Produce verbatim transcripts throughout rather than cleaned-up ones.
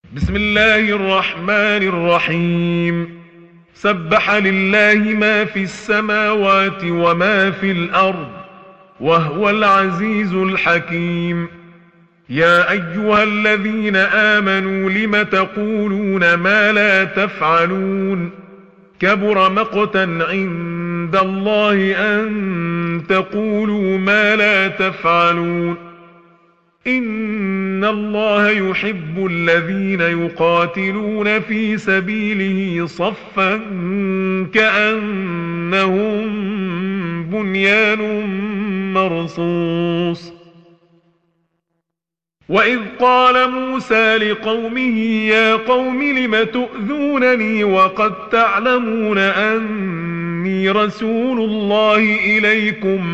بسم الله الرحمن الرحيم سبح لله ما في السماوات وما في الأرض وهو العزيز الحكيم. يا أيها الذين آمنوا لم تقولون ما لا تفعلون كبر مقتا عند الله أن تقولوا ما لا تفعلون. إن الله يحب الذين يقاتلون في سبيله صفا كأنهم بنيان مرصوص. وإذ قال موسى لقومه يا قوم لم تؤذونني وقد تعلمون أني رسول الله إليكم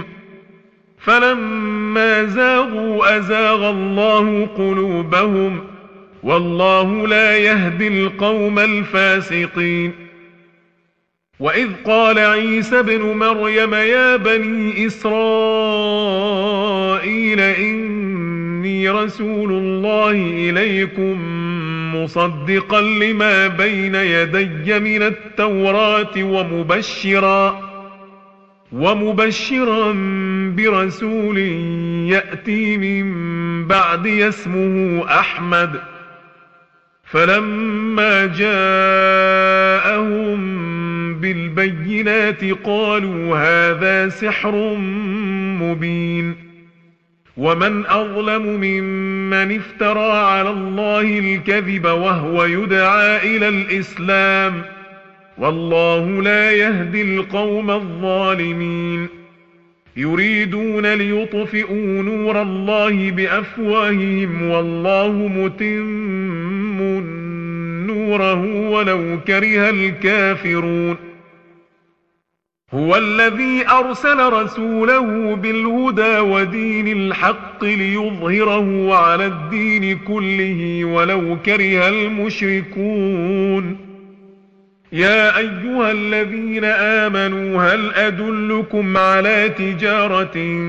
فلما زاغوا أزاغ الله قلوبهم والله لا يهدي القوم الفاسقين. وإذ قال عيسى ابن مريم يا بني إسرائيل إني رسول الله إليكم مصدقا لما بين يدي من التوراة ومبشرا ومبشرا برسول يأتي من بعد اسمه أحمد. فلما جاءهم بالبينات قالوا هذا سحر مبين. ومن أظلم ممن افترى على الله الكذب وهو يدعى إلى الإسلام والله لا يهدي القوم الظالمين. يريدون ليطفئوا نور الله بأفواههم والله متم نوره ولو كره الكافرون. هو الذي أرسل رسوله بالهدى ودين الحق ليظهره على الدين كله ولو كره المشركون. يا أيها الذين آمنوا هل أدلكم على تجارة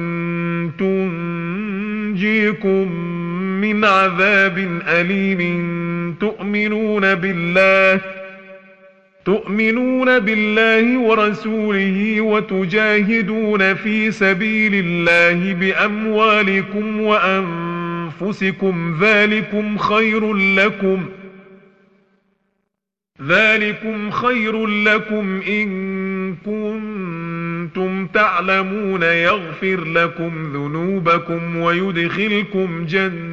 تنجيكم من عذاب أليم تؤمنون بالله تؤمنون بالله ورسوله وتجاهدون في سبيل الله بأموالكم وأنفسكم ذلكم خير لكم ذلكم خير لكم إن كنتم تعلمون يغفر لكم ذنوبكم ويدخلكم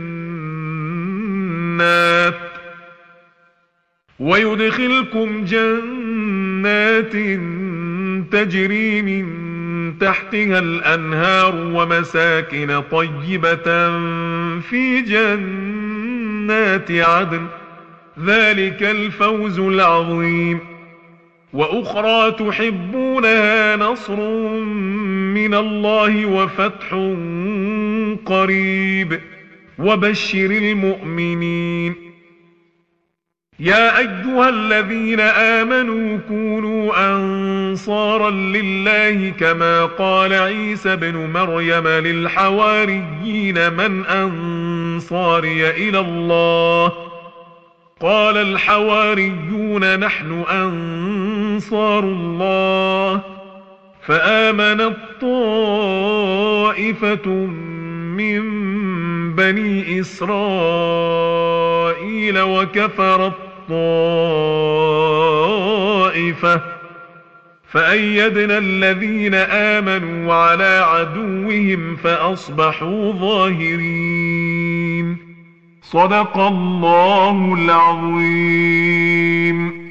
جنات ويدخلكم جنات تجري من تحتها الأنهار ومساكن طيبة في جنات عدن ذلك الفوز العظيم. وأخرى تحبونها نصر من الله وفتح قريب وبشر المؤمنين. يا أيها الذين آمنوا كونوا أنصارا لله كما قال عيسى ابن مريم للحواريين من أنصاري إلى الله قال الحواريون نحن أنصار الله. فآمنت طائفة من بني إسرائيل وكفرت طائفة فأيدنا الذين آمنوا على عدوهم فأصبحوا ظاهرين. صدق الله العظيم.